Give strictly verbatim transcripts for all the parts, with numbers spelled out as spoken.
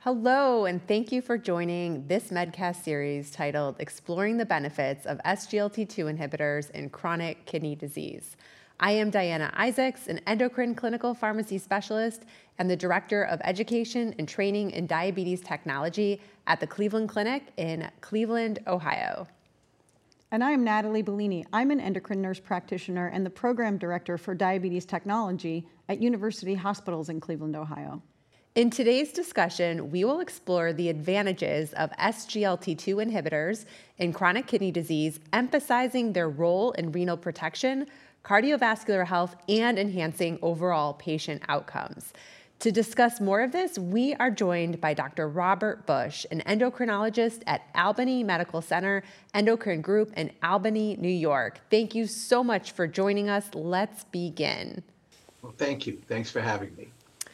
Hello, and thank you for joining this Medcast series titled Exploring the Benefits of S G L T two Inhibitors in Chronic Kidney Disease. I am Diana Isaacs, an endocrine clinical pharmacy specialist and the Director of Education and Training in Diabetes Technology at the Cleveland Clinic in Cleveland, Ohio. And I am Natalie Bellini. I'm an endocrine nurse practitioner and the Program Director for Diabetes Technology at University Hospitals in Cleveland, Ohio. In today's discussion, we will explore the advantages of S G L T two inhibitors in chronic kidney disease, emphasizing their role in renal protection, cardiovascular health, and enhancing overall patient outcomes. To discuss more of this, we are joined by Doctor Robert Bush, an endocrinologist at Albany Medical Center Endocrine Group in Albany, New York. Thank you so much for joining us. Let's begin. Well, thank you. Thanks for having me.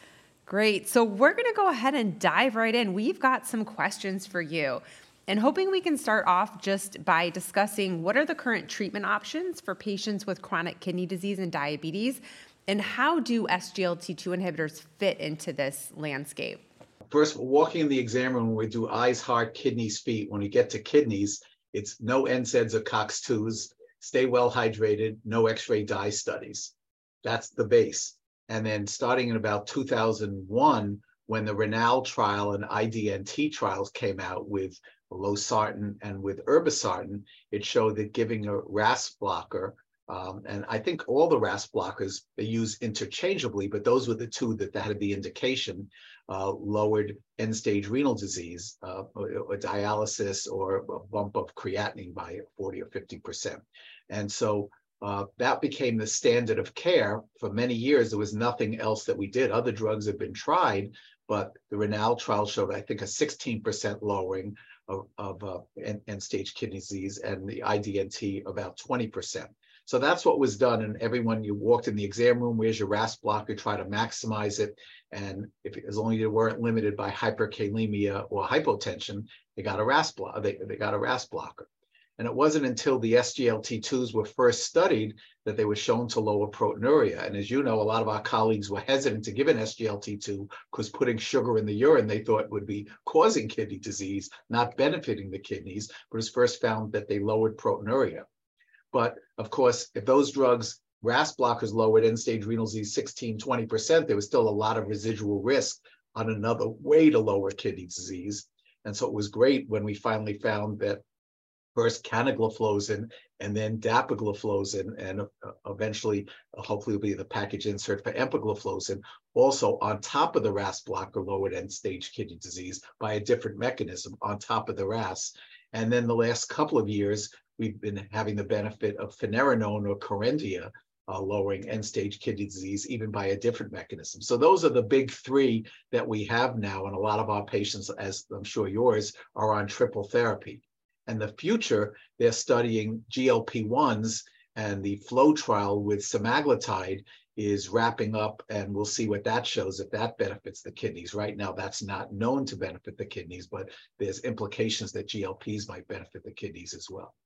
Great. So we're going to go ahead and dive right in. We've got some questions for you. And hoping we can start off just by discussing what are the current treatment options for patients with chronic kidney disease and diabetes, and how do S G L T two inhibitors fit into this landscape? First, walking in the exam room, when we do eyes, heart, kidneys, feet. When we get to kidneys, it's no N SAIDs or COX twos, stay well hydrated, no X-ray dye studies. That's the base. And then starting in about two thousand one, when the RENAL trial and I D N T trials came out with losartan and with irbesartan, it showed that giving a R A S blocker, um, and I think all the R A S blockers, they use interchangeably, but those were the two that had the indication, uh, lowered end-stage renal disease, uh, or, or dialysis, or a bump of creatinine by forty or fifty percent. And so Uh, that became the standard of care. For many years, there was nothing else that we did. Other drugs have been tried, but the RENAL trial showed, I think, a sixteen percent lowering of, of uh, end-stage kidney disease, and the I D N T about twenty percent. So that's what was done. And everyone, you walked in the exam room, where's your R A S blocker, try to maximize it. And if as long as you weren't limited by hyperkalemia or hypotension, they got a R A S blocker. They, they got a R A S blocker. And it wasn't until the S G L T twos were first studied that they were shown to lower proteinuria. And as you know, a lot of our colleagues were hesitant to give an S G L T two because putting sugar in the urine they thought would be causing kidney disease, not benefiting the kidneys, but it was first found that they lowered proteinuria. But of course, if those drugs, R A S blockers, lowered end-stage renal disease sixteen, twenty percent, there was still a lot of residual risk on another way to lower kidney disease. And so it was great when we finally found that first canagliflozin and then dapagliflozin, and uh, eventually, uh, hopefully, will be the package insert for empagliflozin, also on top of the R A S blocker, lowered end-stage kidney disease by a different mechanism on top of the R A S. And then the last couple of years, we've been having the benefit of finerenone or Kerendia, uh, lowering end-stage kidney disease, even by a different mechanism. So those are the big three that we have now, and a lot of our patients, as I'm sure yours, are on triple therapy. And the future, they're studying G L P ones, and the FLOW trial with semaglutide is wrapping up, and we'll see what that shows, if that benefits the kidneys. Right now, that's not known to benefit the kidneys, but there's implications that G L Ps might benefit the kidneys as well.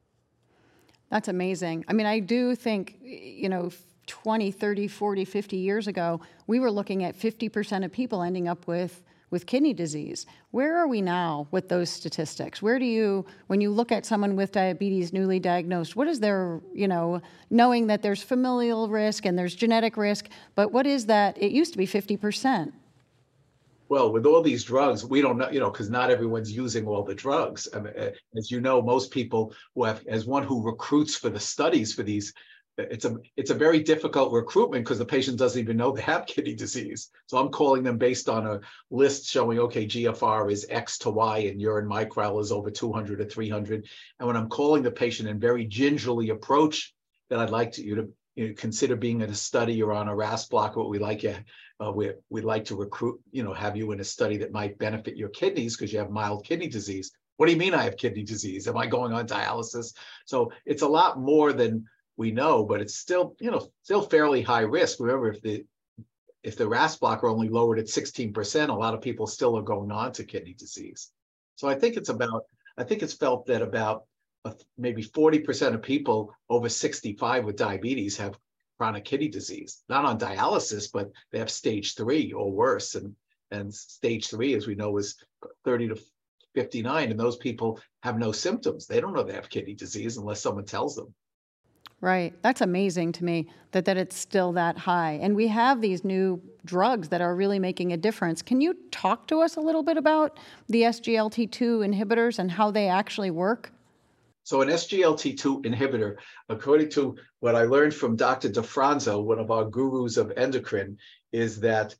That's amazing. I mean, I do think, you know, twenty, thirty, forty, fifty years ago, we were looking at fifty percent of people ending up with with kidney disease. Where are we now with those statistics? Where do you, when you look at someone with diabetes newly diagnosed, what is their, you know, knowing that there's familial risk and there's genetic risk, but what is that? It used to be fifty percent. Well, with all these drugs, we don't know, you know, because not everyone's using all the drugs. I mean, as you know, most people who have, as one who recruits for the studies for these, It's a it's a very difficult recruitment because the patient doesn't even know they have kidney disease. So I'm calling them based on a list showing, okay, G F R is X to Y and urine microl is over two hundred or three hundred. And when I'm calling the patient and very gingerly approach that I'd like to, you to you know, consider being in a study or on a R A S blocker, what we like you, uh, we, we'd like to recruit, you know, have you in a study that might benefit your kidneys because you have mild kidney disease. What do you mean I have kidney disease? Am I going on dialysis? So it's a lot more than we know, but it's still, you know, still fairly high risk. Remember, if the if the R A S blocker only lowered at sixteen percent, a lot of people still are going on to kidney disease. So I think it's about, I think it's felt that about uh, maybe forty percent of people over sixty-five with diabetes have chronic kidney disease, not on dialysis, but they have stage three or worse. And And stage three, as we know, is thirty to fifty-nine. And those people have no symptoms. They don't know they have kidney disease unless someone tells them. Right. That's amazing to me that, that it's still that high. And we have these new drugs that are really making a difference. Can you talk to us a little bit about the S G L T two inhibitors and how they actually work? So an S G L T two inhibitor, according to what I learned from Doctor DeFranzo, one of our gurus of endocrine, is that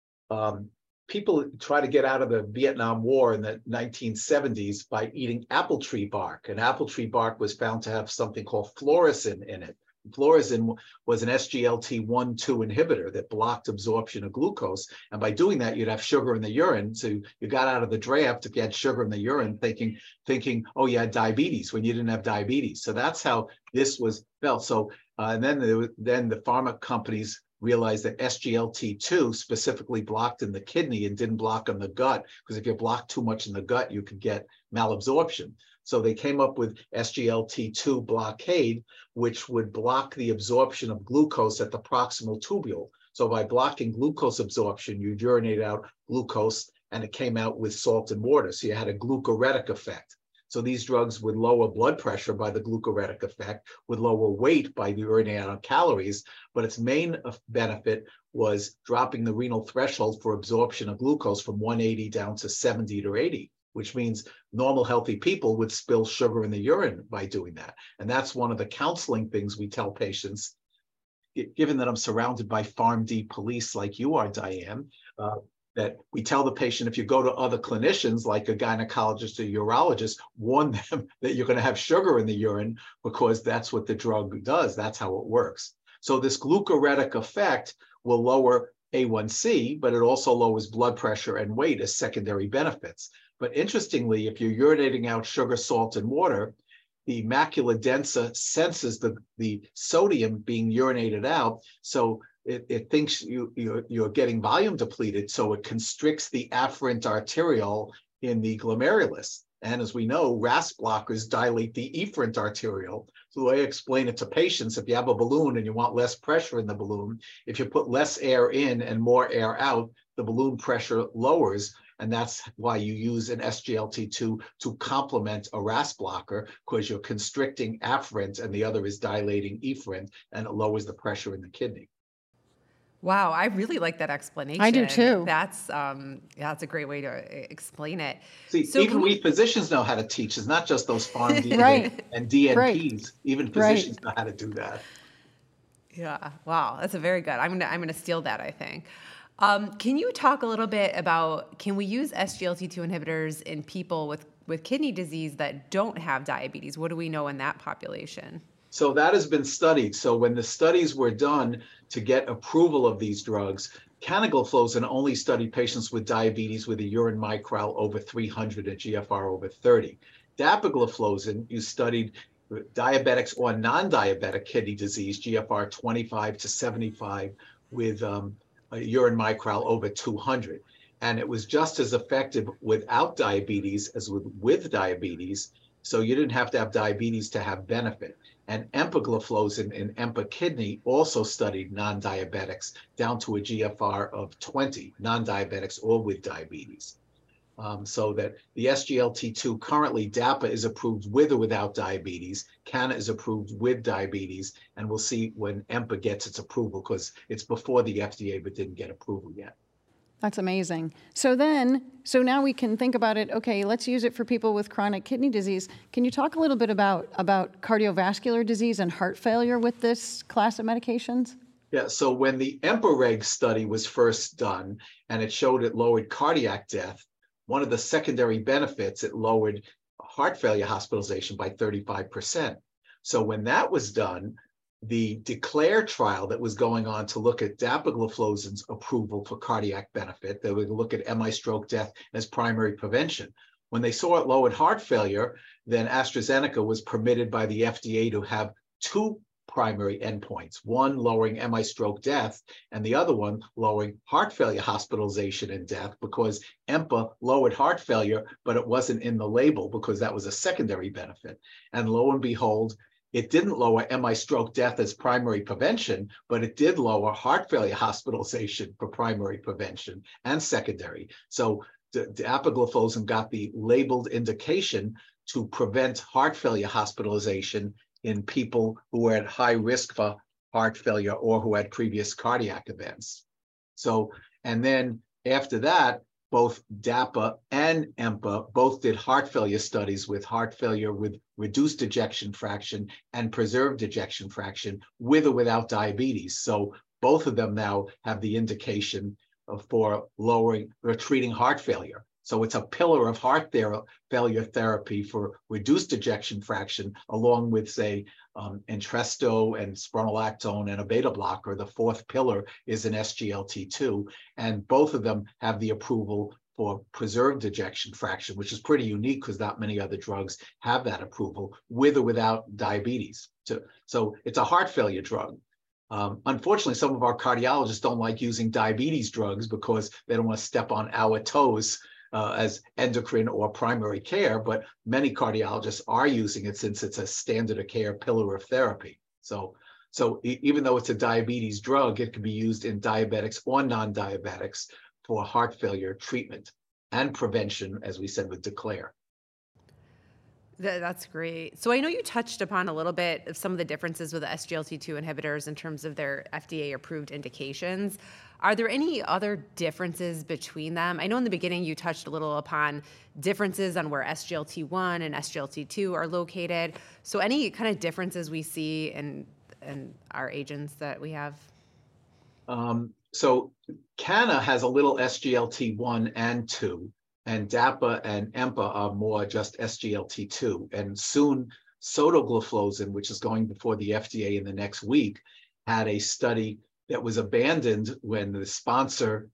um, people try to get out of the Vietnam War in the nineteen seventies by eating apple tree bark. And apple tree bark was found to have something called fluorescein in it. Fluorescein was an S G L T one two inhibitor that blocked absorption of glucose. And by doing that, you'd have sugar in the urine. So you got out of the draft if you had sugar in the urine, thinking, thinking, oh, you had diabetes when you didn't have diabetes. So that's how this was felt. So uh, and then, there was, then the pharma companies realized that S G L T two specifically blocked in the kidney and didn't block in the gut, because if you block too much in the gut, you could get malabsorption. So they came up with S G L T two blockade, which would block the absorption of glucose at the proximal tubule. So by blocking glucose absorption, you urinate out glucose and it came out with salt and water. So you had a glucoretic effect. So these drugs would lower blood pressure by the glucoretic effect, would lower weight by the urinating out calories, but its main benefit was dropping the renal threshold for absorption of glucose from one eighty down to seventy to eighty, which means normal healthy people would spill sugar in the urine by doing that. And that's one of the counseling things we tell patients, given that I'm surrounded by PharmD police like you are, Diane, uh, that we tell the patient, if you go to other clinicians, like a gynecologist or urologist, warn them that you're going to have sugar in the urine, because that's what the drug does. That's how it works. So this glucoretic effect will lower A one C, but it also lowers blood pressure and weight as secondary benefits. But interestingly, if you're urinating out sugar, salt, and water, the macula densa senses the, the sodium being urinated out. So It, it thinks you, you're, you're getting volume depleted, so it constricts the afferent arteriole in the glomerulus. And as we know, R A S blockers dilate the efferent arteriole. So the way I explain it to patients, if you have a balloon and you want less pressure in the balloon, if you put less air in and more air out, the balloon pressure lowers. And that's why you use an S G L T two to complement a R A S blocker, because you're constricting afferent and the other is dilating efferent, and it lowers the pressure in the kidney. Wow, I really like that explanation. I do too. That's um, yeah, that's a great way to explain it. See, so even we, we physicians know how to teach. It's not just those PharmD right. and D N Ps. Right. Even physicians right. know how to do that. Yeah, wow, that's a very good. I'm gonna I'm gonna steal that, I think. Um, can you talk a little bit about, can we use S G L T two inhibitors in people with with kidney disease that don't have diabetes? What do we know in that population? So that has been studied. So when the studies were done to get approval of these drugs, canagliflozin only studied patients with diabetes with a urine microl over three hundred and G F R over thirty. Dapagliflozin, you studied diabetics or non-diabetic kidney disease, G F R twenty-five to seventy-five, with um, a urine microl over two hundred. And it was just as effective without diabetes as with, with diabetes. So you didn't have to have diabetes to have benefit. And empagliflozin in EMPA kidney also studied non-diabetics down to a G F R of twenty, non-diabetics or with diabetes. Um, so that the S G L T two currently, DAPA is approved with or without diabetes, Cana is approved with diabetes, and we'll see when EMPA gets its approval, because it's before the F D A but didn't get approval yet. That's amazing. So then, so now we can think about it, okay, let's use it for people with chronic kidney disease. Can you talk a little bit about, about cardiovascular disease and heart failure with this class of medications? Yeah, so when the EMPA-REG study was first done and it showed it lowered cardiac death, one of the secondary benefits, it lowered heart failure hospitalization by thirty-five percent. So when that was done, the DECLARE trial that was going on to look at dapagliflozin's approval for cardiac benefit, they would look at M I stroke death as primary prevention. When they saw it lowered heart failure, then AstraZeneca was permitted by the F D A to have two primary endpoints, one lowering M I stroke death and the other one lowering heart failure hospitalization and death, because EMPA lowered heart failure, but it wasn't in the label because that was a secondary benefit. And lo and behold, It didn't lower M I stroke death as primary prevention, but it did lower heart failure hospitalization for primary prevention and secondary. So the, the dapagliflozin got the labeled indication to prevent heart failure hospitalization in people who were at high risk for heart failure or who had previous cardiac events. So, and then after that, both DAPA and EMPA both did heart failure studies with heart failure with reduced ejection fraction and preserved ejection fraction with or without diabetes. So both of them now have the indication of, for lowering or treating heart failure. So it's a pillar of heart failure therapy for reduced ejection fraction, along with, say, um, Entresto and spironolactone and a beta blocker. The fourth pillar is an S G L T two, and both of them have the approval for preserved ejection fraction, which is pretty unique because not many other drugs have that approval, with or without diabetes. So, so it's a heart failure drug. Um, unfortunately, some of our cardiologists don't like using diabetes drugs because they don't want to step on our toes Uh, as endocrine or primary care, but many cardiologists are using it since it's a standard of care pillar of therapy. So, so e even though it's a diabetes drug, it can be used in diabetics or non-diabetics for heart failure treatment and prevention, as we said with DECLARE. Th- That's great. So I know you touched upon a little bit of some of the differences with the S G L T two inhibitors in terms of their F D A-approved indications. Are there any other differences between them? I know in the beginning you touched a little upon differences on where S G L T one and S G L T two are located. So any kind of differences we see in, in our agents that we have? Um, so Cana has a little S G L T one and two, and DAPA and EMPA are more just S G L T two. And soon sotagliflozin, which is going before the F D A in the next week, had a study that was abandoned when the sponsor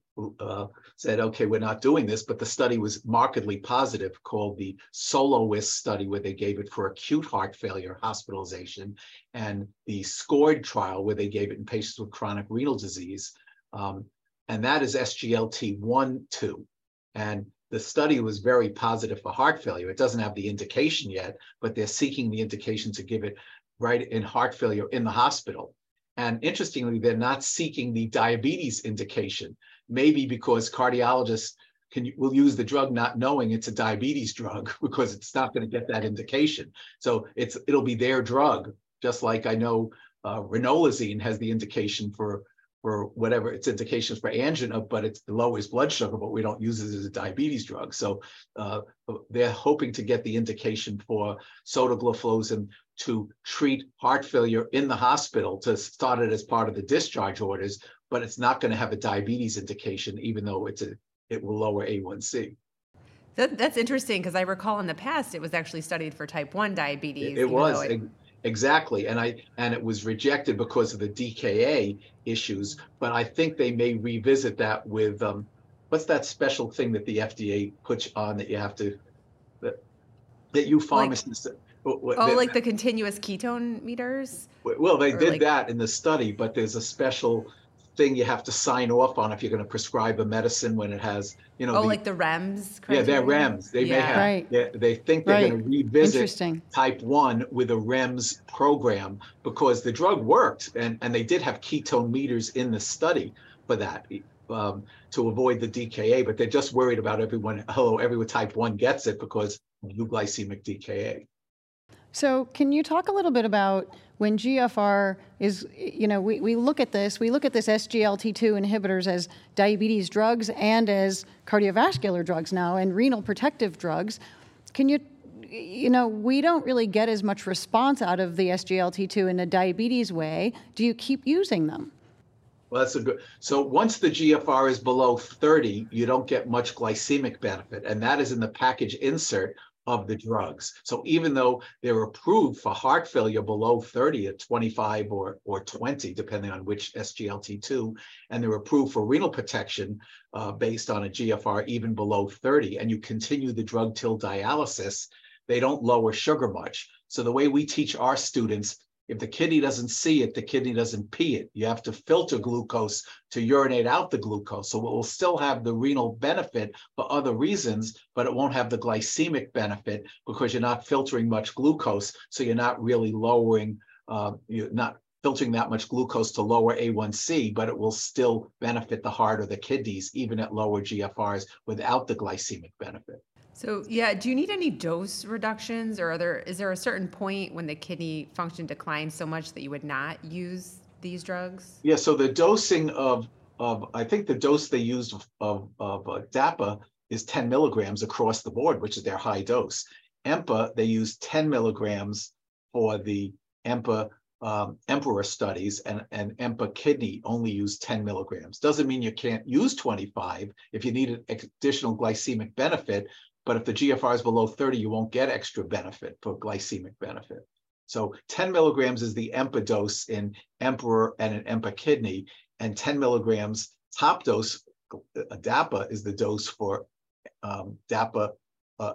uh, said, okay, we're not doing this, but the study was markedly positive, called the SOLOIST study, where they gave it for acute heart failure hospitalization, and the SCORED trial, where they gave it in patients with chronic renal disease. Um, and that is S G L T one, two. And the study was very positive for heart failure. It doesn't have the indication yet, but they're seeking the indication to give it right in heart failure in the hospital. And interestingly, they're not seeking the diabetes indication, maybe because cardiologists can will use the drug not knowing it's a diabetes drug because it's not going to get that indication. So it's it'll be their drug, just like I know uh, ranolazine has the indication for for whatever its indications for angina, but it lowers blood sugar, but we don't use it as a diabetes drug. So uh, they're hoping to get the indication for sotagliflozin to treat heart failure in the hospital, to start it as part of the discharge orders, but it's not going to have a diabetes indication, even though it's a, it will lower A one C. That, that's interesting, because I recall in the past it was actually studied for type one diabetes. It, it was, it, exactly, and I and it was rejected because of the D K A issues, but I think they may revisit that with, um, what's that special thing that the F D A puts on that you have to, that, that you pharmacists... Like, Oh, like the continuous ketone meters? Well, they or did like... that in the study, but there's a special thing you have to sign off on if you're going to prescribe a medicine when it has, you know. Oh, the, like the REMS criteria? Yeah, they're REMS. They yeah. may have, right. they, they think they're right. going to revisit type one with a REMS program because the drug worked, and, and they did have ketone meters in the study for that. Um, to avoid the D K A, but they're just worried about everyone, hello, everyone type one gets it because of euglycemic D K A. So can you talk a little bit about when G F R is, you know, we, we look at this, we look at this S G L T two inhibitors as diabetes drugs and as cardiovascular drugs now and renal protective drugs. Can you, you know, we don't really get as much response out of the S G L T two in a diabetes way. Do you keep using them? Well, that's a good, so once the G F R is below thirty, you don't get much glycemic benefit, and that is in the package insert of the drugs. So even though they're approved for heart failure below thirty at twenty-five or, or twenty, depending on which S G L T two, and they're approved for renal protection uh, based on a G F R even below thirty, and you continue the drug till dialysis, they don't lower sugar much. So the way we teach our students If the kidney doesn't see it, the kidney doesn't pee it. You have to filter glucose to urinate out the glucose. So it will still have the renal benefit for other reasons, but it won't have the glycemic benefit because you're not filtering much glucose. So you're not really lowering, uh, you're not filtering that much glucose to lower A one C, but it will still benefit the heart or the kidneys, even at lower G F Rs without the glycemic benefit. So yeah, do you need any dose reductions, or are there, is there a certain point when the kidney function declines so much that you would not use these drugs? Yeah, so the dosing of, of I think the dose they used of, of, of uh, D A P A is ten milligrams across the board, which is their high dose. E M P A, they use ten milligrams for the E M P A um, Emperor studies, and, and E M P A kidney only use ten milligrams. Doesn't mean you can't use twenty-five if you need an additional glycemic benefit. But if the G F R is below thirty, you won't get extra benefit for glycemic benefit. So ten milligrams is the E M P A dose in Emperor and an E M P A kidney, and ten milligrams top dose, a D A P A, is the dose for um, D A P A uh,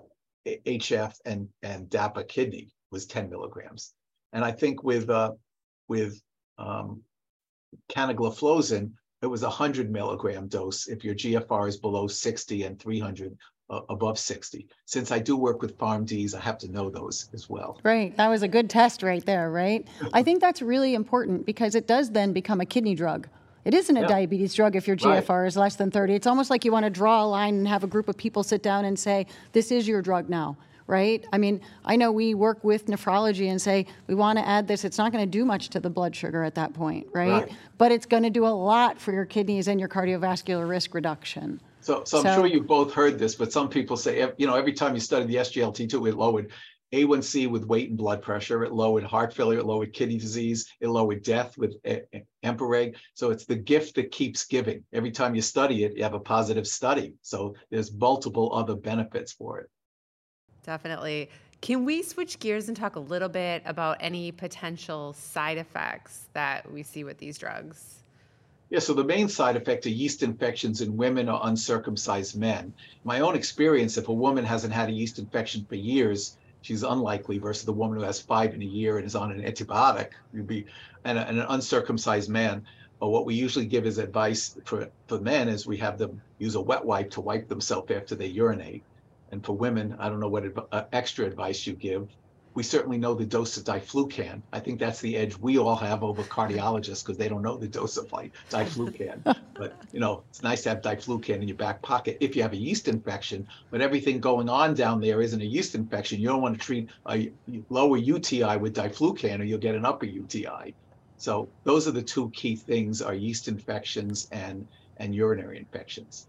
H F and, and D A P A kidney was ten milligrams. And I think with, uh, with um, canagliflozin, it was a one hundred milligram dose if your G F R is below sixty and three hundred uh, above sixty. Since I do work with PharmDs, I have to know those as well. Right. That was a good test right there, right? I think that's really important because it does then become a kidney drug. It isn't a Yeah. diabetes drug if your G F R Right. is less than thirty. It's almost like you want to draw a line and have a group of people sit down and say, this is your drug now, right? I mean, I know we work with nephrology and say, we want to add this. It's not going to do much to the blood sugar at that point, right? Right. But it's going to do a lot for your kidneys and your cardiovascular risk reduction. So, so I'm So- sure you've both heard this, but some people say, ev- you know, every time you study the S G L T two, it lowered A one C with weight and blood pressure, it lowered heart failure, it lowered kidney disease, it lowered death with E- E- Empereg. So it's the gift that keeps giving. Every time you study it, you have a positive study. So there's multiple other benefits for it. Definitely. Can we switch gears and talk a little bit about any potential side effects that we see with these drugs? Yeah, so the main side effect are yeast infections in women or uncircumcised men. My own experience, if a woman hasn't had a yeast infection for years, she's unlikely versus the woman who has five in a year and is on an antibiotic. You'd be, and, a, and an uncircumcised man. But what we usually give as advice for, for men is we have them use a wet wipe to wipe themselves after they urinate. And for women, I don't know what adv- uh, extra advice you give. We certainly know the dose of diflucan. I think that's the edge we all have over cardiologists because they don't know the dose of like diflucan. But you know, it's nice to have diflucan in your back pocket if you have a yeast infection. But everything going on down there isn't a yeast infection. You don't want to treat a lower U T I with diflucan, or you'll get an upper U T I. So those are the two key things: are yeast infections and and urinary infections.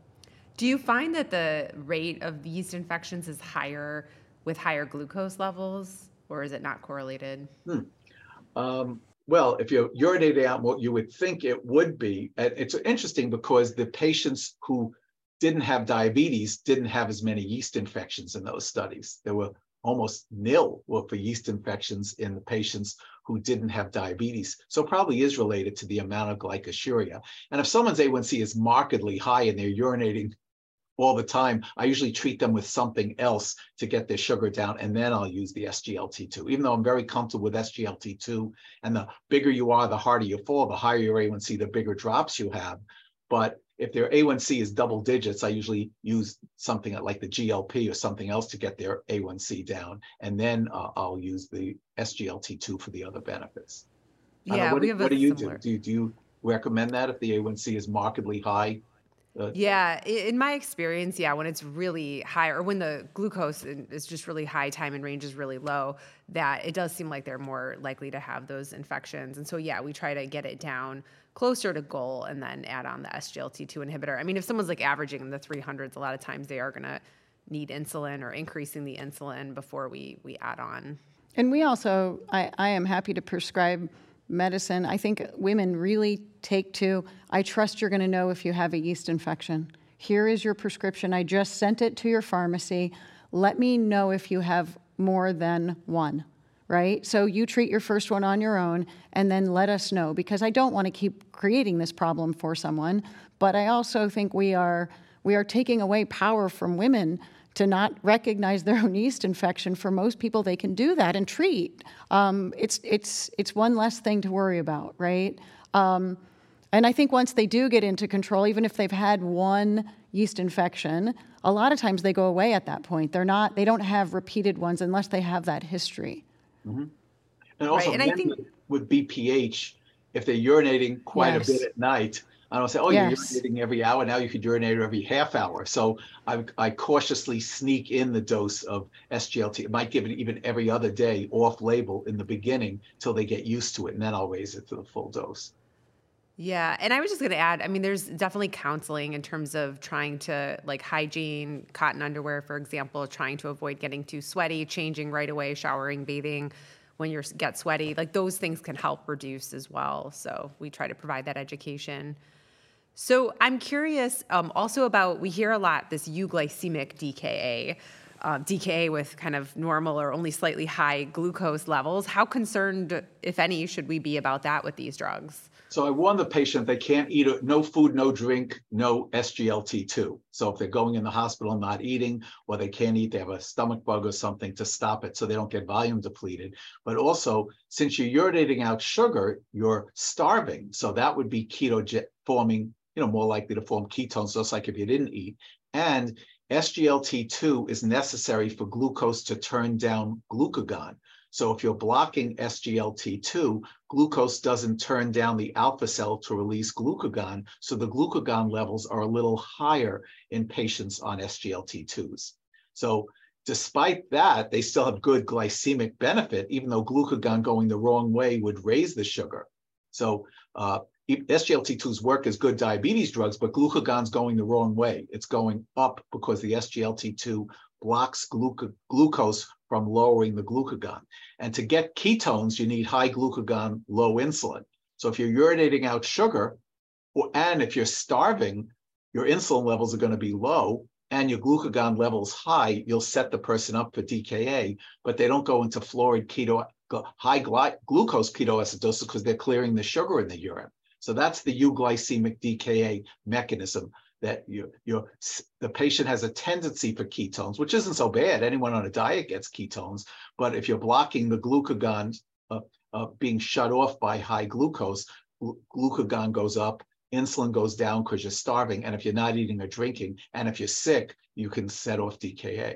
Do you find that the rate of yeast infections is higher with higher glucose levels, or is it not correlated? Hmm. Um, well, if you're urinating out what you would think it would be, and it's interesting because the patients who didn't have diabetes didn't have as many yeast infections in those studies. There were almost nil were for yeast infections in the patients who didn't have diabetes. So probably is related to the amount of glycosuria. And if someone's A one C is markedly high and they're urinating all the time, I usually treat them with something else to get their sugar down, and then I'll use the S G L T two. Even though I'm very comfortable with S G L T two, and the bigger you are, the harder you fall, the higher your A one C, the bigger drops you have. But if their A one C is double digits, I usually use something like the G L P or something else to get their A one C down, and then uh, I'll use the S G L T two for the other benefits. I don't know, Yeah, what we do, have what a do you similar. do? Do you, do you recommend that if the A one C is markedly high? Uh, Yeah, i- in my experience, yeah, when it's really high or when the glucose in- is just really high, time in range is really low, that it does seem like they're more likely to have those infections. And so, yeah, we try to get it down closer to goal and then add on the S G L T two inhibitor. I mean, if someone's like averaging in the three hundreds, a lot of times they are going to need insulin or increasing the insulin before we, we add on. And we also, I, I am happy to prescribe medicine. I think women really take to, I trust you're going to know if you have a yeast infection. Here is your prescription. I just sent it to your pharmacy. Let me know if you have more than one, right? So you treat your first one on your own and then let us know, because I don't want to keep creating this problem for someone. But I also think we are we are taking away power from women to not recognize their own yeast infection. For most people, they can do that and treat. Um, it's, it's, it's one less thing to worry about, right? Um, and I think once they do get into control, even if they've had one yeast infection, a lot of times they go away at that point. They're not, they don't have repeated ones unless they have that history. Mm-hmm. And also, right. and I think with B P H, if they're urinating quite yes. a bit at night, I don't say, oh, yes. you're urinating every hour. Now you could urinate every half hour. So I, I cautiously sneak in the dose of S G L T. I might give it even every other day off label in the beginning till they get used to it. And then I'll raise it to the full dose. Yeah. And I was just going to add, I mean, there's definitely counseling in terms of trying to, like, hygiene, cotton underwear, for example, trying to avoid getting too sweaty, changing right away, showering, bathing when you get sweaty. Like, those things can help reduce as well. So we try to provide that education. So I'm curious um, also about, we hear a lot, this euglycemic D K A, uh, D K A with kind of normal or only slightly high glucose levels. How concerned, if any, should we be about that with these drugs? So I warn the patient they can't eat a, no food, no drink, no S G L T two. So if they're going in the hospital and not eating, or they can't eat, they have a stomach bug or something, to stop it so they don't get volume depleted. But also, since you're urinating out sugar, you're starving. So that would be keto forming, you know, more likely to form ketones, just like if you didn't eat. And S G L T two is necessary for glucose to turn down glucagon. So if you're blocking S G L T two, glucose doesn't turn down the alpha cell to release glucagon. So the glucagon levels are a little higher in patients on S G L T twos. So despite that, they still have good glycemic benefit, even though glucagon going the wrong way would raise the sugar. So uh, S G L T twos work as good diabetes drugs, but glucagon's going the wrong way. It's going up because the S G L T two blocks gluc glucose from lowering the glucagon. And to get ketones, you need high glucagon, low insulin. So if you're urinating out sugar, or, and if you're starving, your insulin levels are going to be low and your glucagon levels high, you'll set the person up for D K A, but they don't go into florid keto, high glucose ketoacidosis because they're clearing the sugar in the urine. So that's the euglycemic D K A mechanism, that you, you're, the patient has a tendency for ketones, which isn't so bad. Anyone on a diet gets ketones. But if you're blocking the glucagon uh, uh, being shut off by high glucose, gl glucagon goes up, insulin goes down because you're starving. And if you're not eating or drinking, and if you're sick, you can set off D K A.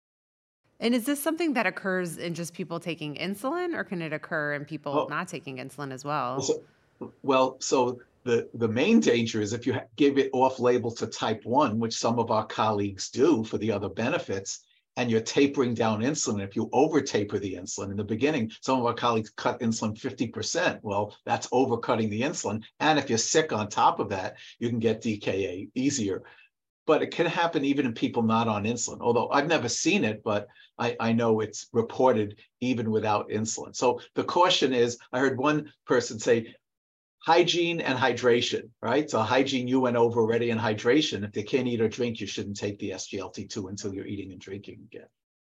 And is this something that occurs in just people taking insulin, or can it occur in people oh. not taking insulin as well? So, well, so the, the main danger is if you give it off label to type one, which some of our colleagues do for the other benefits, and you're tapering down insulin. If you over taper the insulin in the beginning, some of our colleagues cut insulin fifty percent. Well, that's overcutting the insulin. And if you're sick on top of that, you can get D K A easier. But it can happen even in people not on insulin, although I've never seen it, but I, I know it's reported even without insulin. So the caution is, I heard one person say, hygiene and hydration, right? So hygiene you went over already, and hydration, if they can't eat or drink, you shouldn't take the S G L T two until you're eating and drinking again.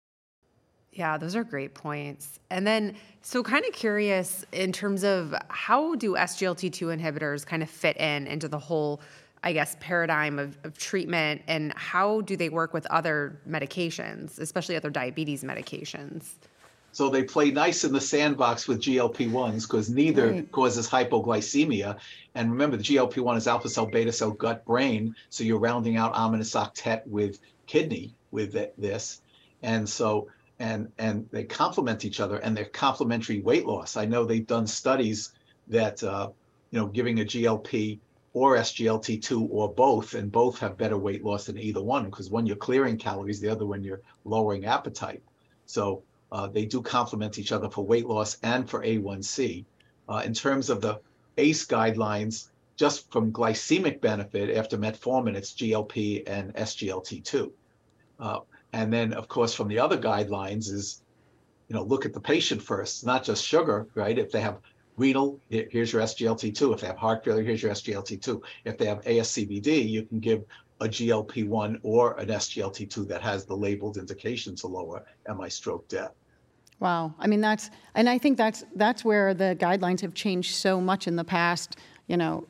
Yeah, those are great points. And then, so kind of curious in terms of how do S G L T two inhibitors kind of fit in into the whole, I guess, paradigm of, of treatment, and how do they work with other medications, especially other diabetes medications? So they play nice in the sandbox with G L P ones because neither right. causes hypoglycemia. And remember, the G L P one is alpha cell, beta cell, gut, brain. So you're rounding out ominous octet with kidney with this. And so, and, and they complement each other, and they're complementary weight loss. I know they've done studies that, uh, you know, giving a G L P or S G L T two or both, and both have better weight loss than either one, because one you're clearing calories, the other one you're lowering appetite. So Uh, they do complement each other for weight loss and for A one C. Uh, in terms of the A C E guidelines, just from glycemic benefit after metformin, it's G L P and S G L T two. Uh, and then, of course, from the other guidelines is, you know, look at the patient first, not just sugar, right? If they have renal, here's your S G L T two. If they have heart failure, here's your S G L T two. If they have A S C V D, you can give a G L P one or an S G L T two that has the labeled indication to lower M I stroke death. Wow. I mean, that's, and I think that's, that's where the guidelines have changed so much in the past, you know,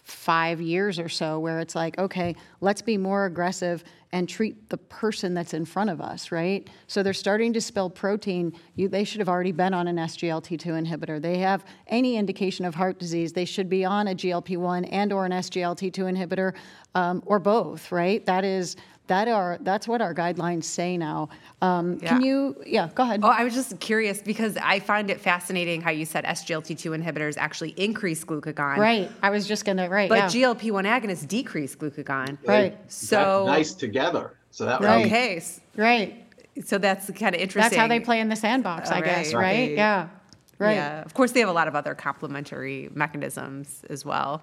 five years or so, where it's like, okay, let's be more aggressive and treat the person that's in front of us, right? So they're starting to spill protein. You, they should have already been on an S G L T two inhibitor. They have any indication of heart disease, they should be on a G L P one and or an S G L T two inhibitor, um, or both, right? That is, that are, that's what our guidelines say now. Um, Yeah. Can you, yeah, go ahead. Oh, I was just curious because I find it fascinating how you said S G L T two inhibitors actually increase glucagon. Right, I was just gonna, right, But yeah. G L P one agonists decrease glucagon. Right. So That's nice together. So that Right. would be okay. s- Right, So that's kind of interesting. that's how they play in the sandbox, I All guess, right. right? Right. Yeah, right. Yeah. Of course, they have a lot of other complementary mechanisms as well.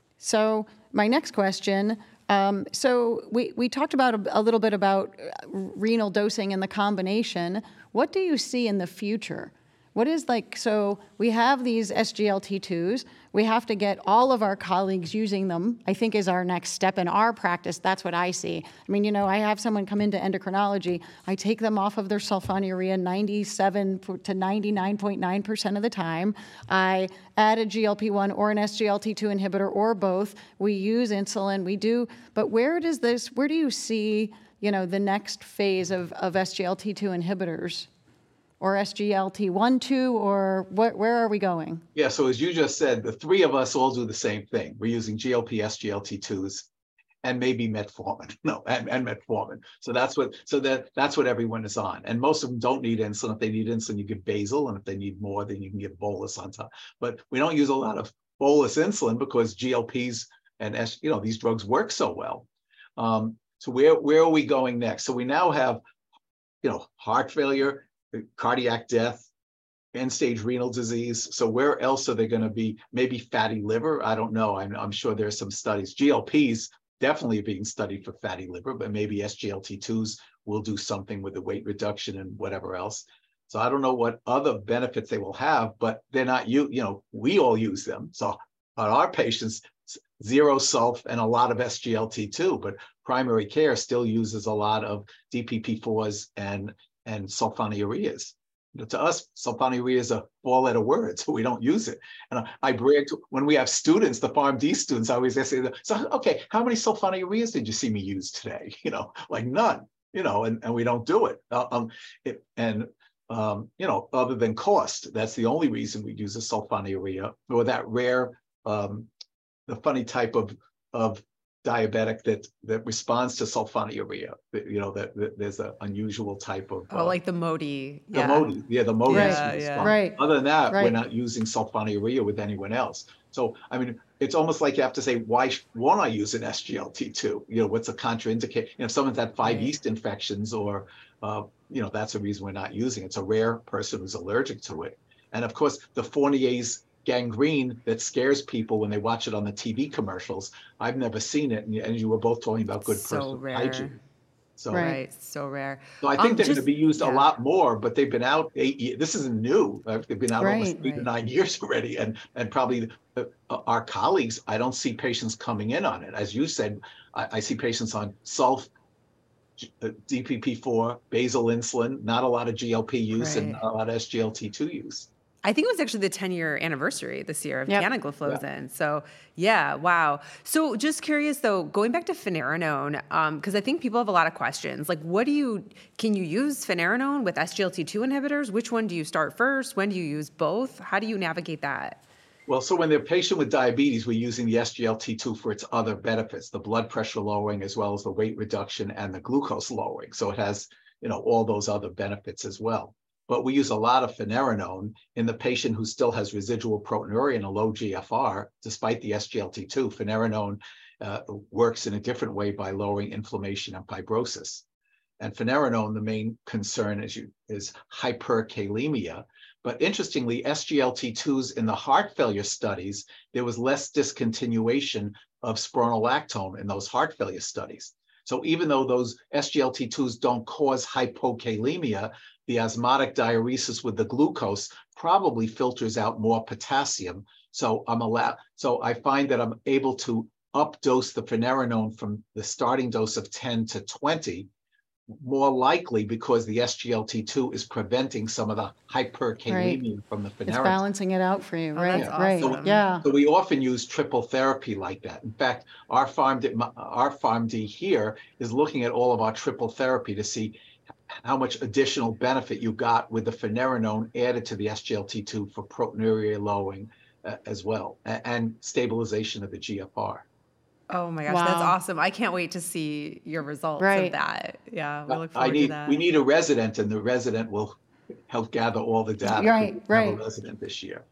So my next question, um, so we, we talked about a, a little bit about uh, renal dosing and the combination. What do you see in the future? What is like, so we have these S G L T twos, we have to get all of our colleagues using them, I think is our next step in our practice. That's what I see. I mean, you know, I have someone come into endocrinology, I take them off of their sulfonylurea ninety-seven to ninety-nine point nine percent of the time. I add a G L P one or an S G L T two inhibitor or both. We use insulin, we do, but where does this, where do you see, you know, the next phase of, of S G L T two inhibitors? Or S G L T one, two, or what, where are we going? Yeah, so as you just said, the three of us all do the same thing. We're using G L P, S G L T twos, and maybe metformin. No, and, and metformin. So that's what so that that's what everyone is on. And most of them don't need insulin. If they need insulin, you give basal, and if they need more, then you can give bolus on top. But we don't use a lot of bolus insulin because G L Ps and S, you know, these drugs work so well. Um, so where where are we going next? So we now have, you know, heart failure, cardiac death, end-stage renal disease. So where else are they going to be? Maybe fatty liver? I don't know. I'm, I'm sure there's some studies. G L Ps definitely being studied for fatty liver, but maybe S G L T twos will do something with the weight reduction and whatever else. So I don't know what other benefits they will have, but they're not, you, you know, we all use them. So on our patients, zero sulf and a lot of S G L T two, but primary care still uses a lot of D P P fours and and sulfonylureas. You know, to us, sulfonylurea is a four-letter word, so we don't use it. And I, I brag to, when we have students, the PharmD students, I always ask them, so, okay, how many sulfonylureas did you see me use today? You know, like none, you know, and, and we don't do it. Uh, um, it and, um, you know, other than cost, that's the only reason we use a sulfonylurea, or that rare, um, the funny type of, of diabetic that that responds to sulfonylurea. You know, that, that there's an unusual type of Oh, uh, like the Modi. the Yeah. Modi, yeah, the Modi Yeah, response. yeah. Right. Other than that, we're Right. not using sulfonylurea with anyone else. So, I mean, it's almost like you have to say, why won't I use an S G L T two? You know, what's a contraindication? You know, if someone's had five Right. yeast infections, or uh, you know, that's the reason we're not using it. It's a rare person who's allergic to it. And of course, the Fournier's gangrene that scares people when they watch it on the T V commercials. I've never seen it, and, and you were both talking about good So personal rare. hygiene. So, Right. Right. So rare. so I think Um, they're going just- to be used yeah. a lot more, but they've been out eight years. This isn't new. Uh, They've been out almost Right. eight to Right. nine years already, and and probably uh, our colleagues. I don't see patients coming in on it. As you said, I, I see patients on sulf, uh, D P P four, basal insulin, not a lot of G L P use, and Right. not a lot of S G L T two use. I think it was actually the ten-year anniversary this year of Yep. canagliflozin. So, yeah, wow. So, just curious though, going back to finerenone, because I think people have a lot of questions. Like, what do you can you use finerenone with S G L T two inhibitors? Which one do you start first? When do you use both? How do you navigate that? Well, so when they're patient with diabetes, we're using the S G L T two for its other benefits, the blood pressure lowering, as well as the weight reduction and the glucose lowering. So it has, you know, all those other benefits as well. But we use a lot of finerenone in the patient who still has residual proteinuria and a low G F R, despite the S G L T two. Finerenone uh, works in a different way by lowering inflammation and fibrosis. And finerenone, the main concern is, you, is hyperkalemia. But interestingly, S G L T twos in the heart failure studies, there was less discontinuation of spironolactone in those heart failure studies. So even though those S G L T twos don't cause hypokalemia, the osmotic diuresis with the glucose probably filters out more potassium. So I'm allowed, so I find that I'm able to up dose the finerenone from the starting dose of ten to twenty more likely because the S G L T two is preventing some of the hyperkalemia right. from the It's balancing it out for you, oh, right? That's right. awesome. Yeah. So we often use triple therapy like that. In fact, our PharmD, our PharmD here is looking at all of our triple therapy to see how much additional benefit you got with the finerenone added to the S G L T two for proteinuria lowering uh, as well, and, and stabilization of the G F R. Oh my gosh, wow. that's awesome. I can't wait to see your results right. of that. Yeah, we look forward I need, to that. We need a resident, and the resident will help gather all the data. Right, we right. have a resident this year.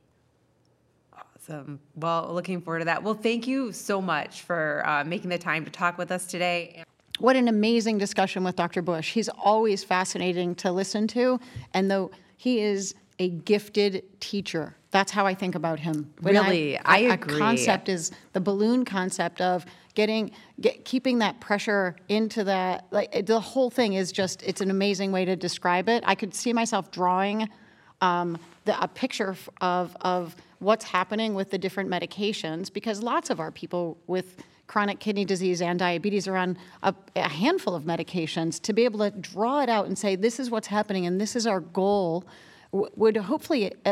Awesome. Well, looking forward to that. Well, thank you so much for uh, making the time to talk with us today. What an amazing discussion with Doctor Bush. He's always fascinating to listen to, and though he is a gifted teacher. That's how I think about him. When really, I, I agree. A concept is the balloon concept of getting, get, keeping that pressure into that. Like the whole thing is just, it's an amazing way to describe it. I could see myself drawing um, the, a picture of of what's happening with the different medications, because lots of our people with chronic kidney disease and diabetes are on a, a handful of medications. To be able to draw it out and say, this is what's happening and this is our goal, w- would hopefully uh,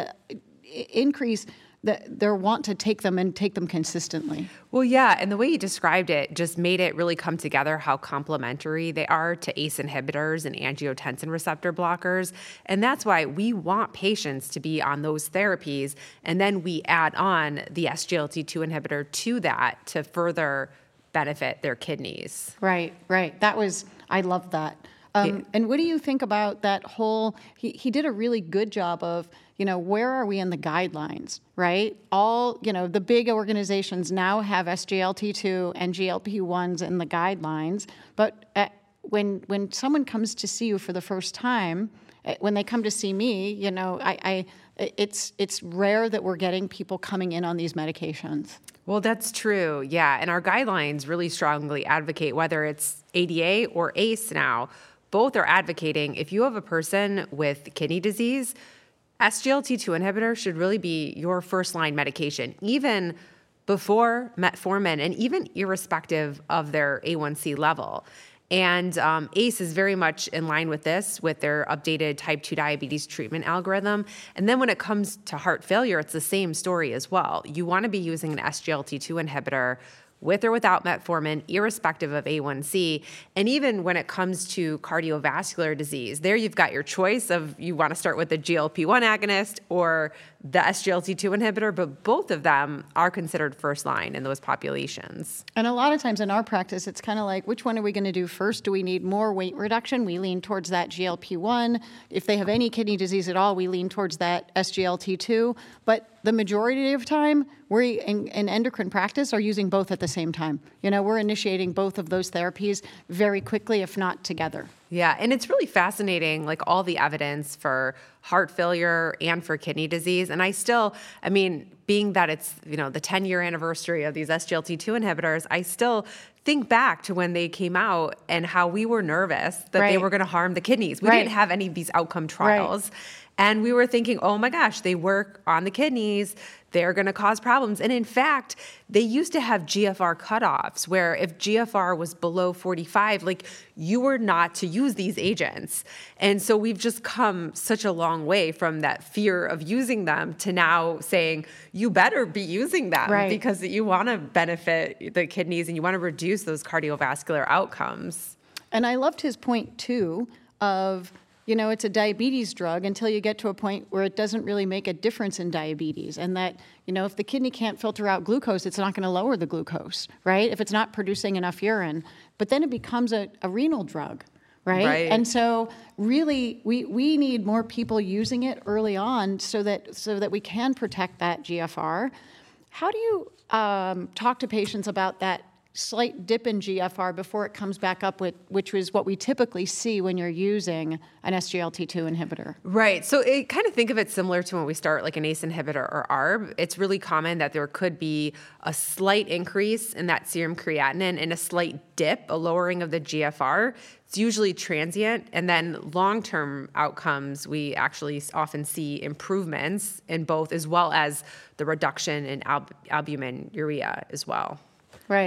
increase the, their want to take them and take them consistently. Well, yeah, and the way you described it just made it really come together how complementary they are to A C E inhibitors and angiotensin receptor blockers. And that's why we want patients to be on those therapies, and then we add on the S G L T two inhibitor to that to further benefit their kidneys. Right, right. That was, I love that. Um, yeah. And what do you think about that whole, he, he did a really good job of, you know, where are we in the guidelines, right? All, you know, the big organizations now have S G L T two and G L P ones in the guidelines, but at, when when someone comes to see you for the first time, when they come to see me, you know, I, I it's it's rare that we're getting people coming in on these medications. Well, that's true, yeah. And our guidelines really strongly advocate, whether it's A D A or A C E now, both are advocating if you have a person with kidney disease, S G L T two inhibitor should really be your first line medication, even before metformin and even irrespective of their A one C level. And um, A C E is very much in line with this, with their updated type two diabetes treatment algorithm. And then when it comes to heart failure, it's the same story as well. You want to be using an S G L T two inhibitor with or without metformin, irrespective of A one C. And even when it comes to cardiovascular disease, there you've got your choice of you want to start with the G L P one agonist or the S G L T two inhibitor, but both of them are considered first line in those populations. And a lot of times in our practice, it's kind of like, which one are we going to do first? Do we need more weight reduction? We lean towards that G L P one. If they have any kidney disease at all, we lean towards that S G L T two. But the majority of time, we in, in endocrine practice are using both at the same time. You know, we're initiating both of those therapies very quickly, if not together. Yeah, and it's really fascinating, like all the evidence for heart failure and for kidney disease. And I still, I mean, being that it's, you know, the ten-year anniversary of these S G L T two inhibitors, I still think back to when they came out and how we were nervous that right. they were going to harm the kidneys. We right. didn't have any of these outcome trials. Right. And we were thinking, oh my gosh, they work on the kidneys, they're going to cause problems. And in fact, they used to have G F R cutoffs where if G F R was below forty-five, like you were not to use these agents. And so we've just come such a long way from that fear of using them to now saying, you better be using them right. because you want to benefit the kidneys and you want to reduce those cardiovascular outcomes. And I loved his point too of, you know, it's a diabetes drug until you get to a point where it doesn't really make a difference in diabetes. And that, you know, if the kidney can't filter out glucose, it's not going to lower the glucose, right? If it's not producing enough urine. But then it becomes a, a renal drug, right? Right. And so really, we, we need more people using it early on so that so that we can protect that G F R. How do you um, talk to patients about that slight dip in G F R before it comes back up, with, which is what we typically see when you're using an S G L T two inhibitor? Right. So it, kind of think of it similar to when we start like an A C E inhibitor or A R B. It's really common that there could be a slight increase in that serum creatinine and a slight dip, a lowering of the G F R. It's usually transient. And then long-term outcomes, we actually often see improvements in both, as well as the reduction in alb- albuminuria as well. Right.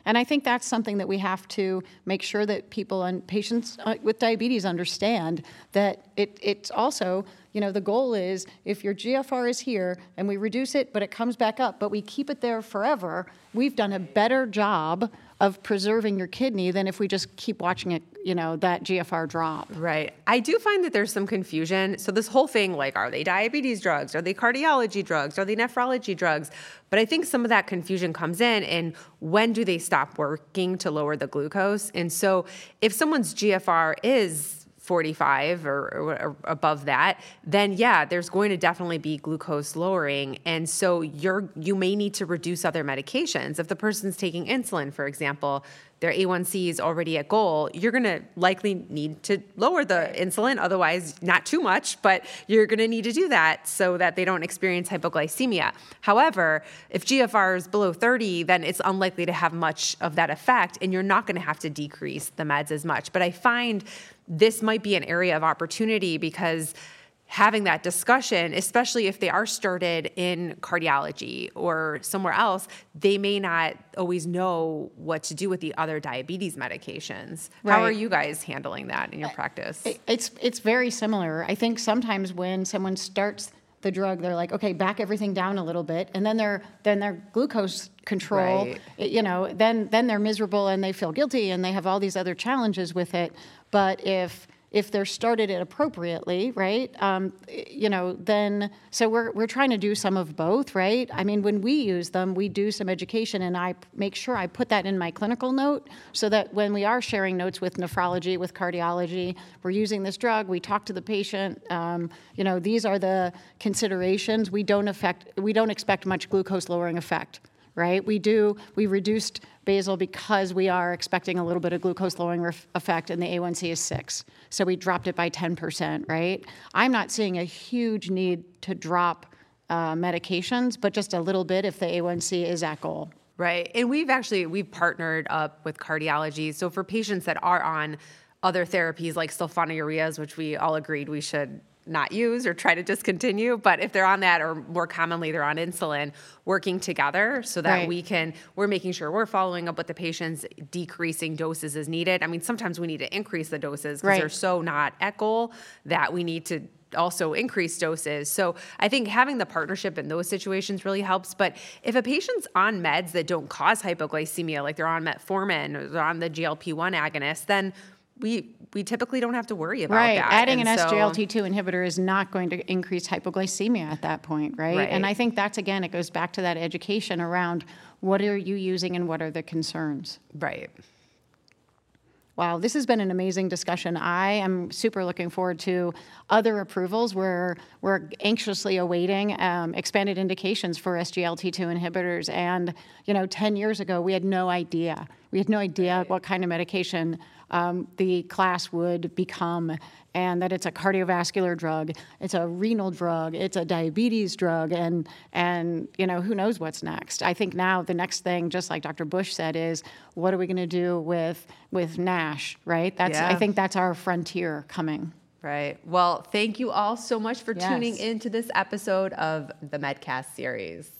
And I think that's something that we have to make sure that people and patients uh, with diabetes understand, that it, it's also, you know, the goal is if your G F R is here and we reduce it, but it comes back up, but we keep it there forever, we've done a better job of preserving your kidney than if we just keep watching it, you know, that G F R drop. Right. I do find that there's some confusion. So this whole thing, like, are they diabetes drugs? Are they cardiology drugs? Are they nephrology drugs? But I think some of that confusion comes in, and when do they stop working to lower the glucose? And so if someone's G F R is forty-five or, or, or above that, then yeah, there's going to definitely be glucose lowering. And so you're, you may need to reduce other medications. If the person's taking insulin, for example, their A one C is already at goal, you're going to likely need to lower the insulin, otherwise not too much, but you're going to need to do that so that they don't experience hypoglycemia. However, if G F R is below thirty, then it's unlikely to have much of that effect, and you're not going to have to decrease the meds as much. But I find this might be an area of opportunity, because having that discussion, especially if they are started in cardiology or somewhere else, they may not always know what to do with the other diabetes medications. Right. How are you guys handling that in your practice? It's, it's very similar. I think sometimes when someone starts the drug, they're like, okay, back everything down a little bit, and then their then their glucose control, Right. you know, then then they're miserable and they feel guilty and they have all these other challenges with it. But if if they're started it appropriately, right, um, you know, then, so we're we're trying to do some of both, right? I mean, when we use them, we do some education, and I make sure I put that in my clinical note so that when we are sharing notes with nephrology, with cardiology, we're using this drug, we talk to the patient, um, you know, these are the considerations. We don't affect, we don't expect much glucose lowering effect. Right? We do, we reduced basal because we are expecting a little bit of glucose lowering ref- effect, and the A one C is six. So we dropped it by ten percent, right? I'm not seeing a huge need to drop uh, medications, but just a little bit if the A one C is at goal. Right. And we've actually, we've partnered up with cardiology. So for patients that are on other therapies like sulfonylureas, which we all agreed we should not use or try to discontinue, but if they're on that, or more commonly they're on insulin, working together so that Right. we can, we're making sure we're following up with the patients, decreasing doses as needed. I mean, sometimes we need to increase the doses because Right. they're so not at goal that we need to also increase doses. So I think having the partnership in those situations really helps. But if a patient's on meds that don't cause hypoglycemia, like they're on metformin or they're on the G L P one agonist, then we we typically don't have to worry about Right. that. Adding And an so- S G L T two inhibitor is not going to increase hypoglycemia at that point, right? Right. And I think that's, again, it goes back to that education around what are you using and what are the concerns. Right. Wow, this has been an amazing discussion. I am super looking forward to other approvals. We're, we're anxiously awaiting um, expanded indications for S G L T two inhibitors. And, you know, ten years ago, we had no idea. We had no idea what kind of medication um, the class would become, and that it's a cardiovascular drug, it's a renal drug, it's a diabetes drug, and, and you know, who knows what's next. I think now the next thing, just like Doctor Bush said, is what are we going to do with, with NASH, right? That's, Yeah. I think that's our frontier coming. Right. Well, thank you all so much for Yes. tuning into this episode of the Medcast series.